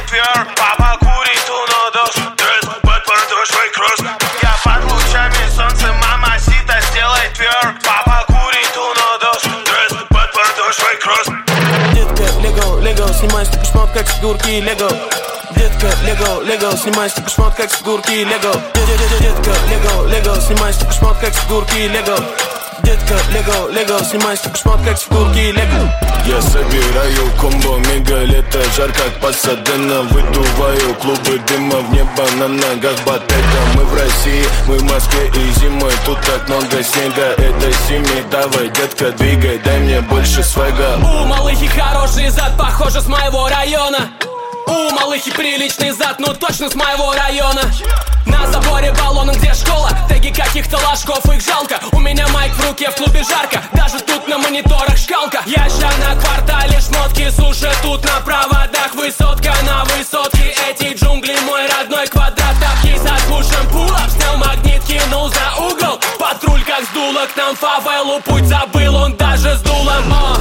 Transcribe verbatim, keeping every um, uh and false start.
твер. Папа курит уно дождь, дресс, бэт подошвой кросс. Я под лучами солнца, мама сита, сделай твер. Папа курит уно дождь, дресс, бэт подошвой кросс. Детка, лего, лего, снимай столько шмот, как с фигурки лего. Детка, лего, лего, снимай столько шмот, как с фигурки лего. Детка, лего, лего, снимай столько шмот, как с фигурки лего. Детка, лего, лего, снимай столько шмот, как с фигурки лего. Я собираю комбо, мега лето, жарко от Пасадена. Выдуваю клубы дыма в небо, на ногах Ботега. Мы в России, мы в Москве и зимой тут так много снега. Это зимний, давай, детка, двигай, дай мне больше свега. У малыхи хороший зад, похоже, с моего района. У малыхи приличный зад, ну точно с моего района. На заборе баллона, где школа, теги каких-то ложков, их жалко. У меня майк в руке, в клубе жарко, даже тут на мониторах шкалка. Я ща на квартале, шмотки сушат тут на проводах. Высотка на высотке, эти джунгли мой родной квадрат. Тапки за кушем, пулап, снял магнит, кинул за угол. Патруль как сдуло, к нам фавелу путь забыл, он даже с дулом.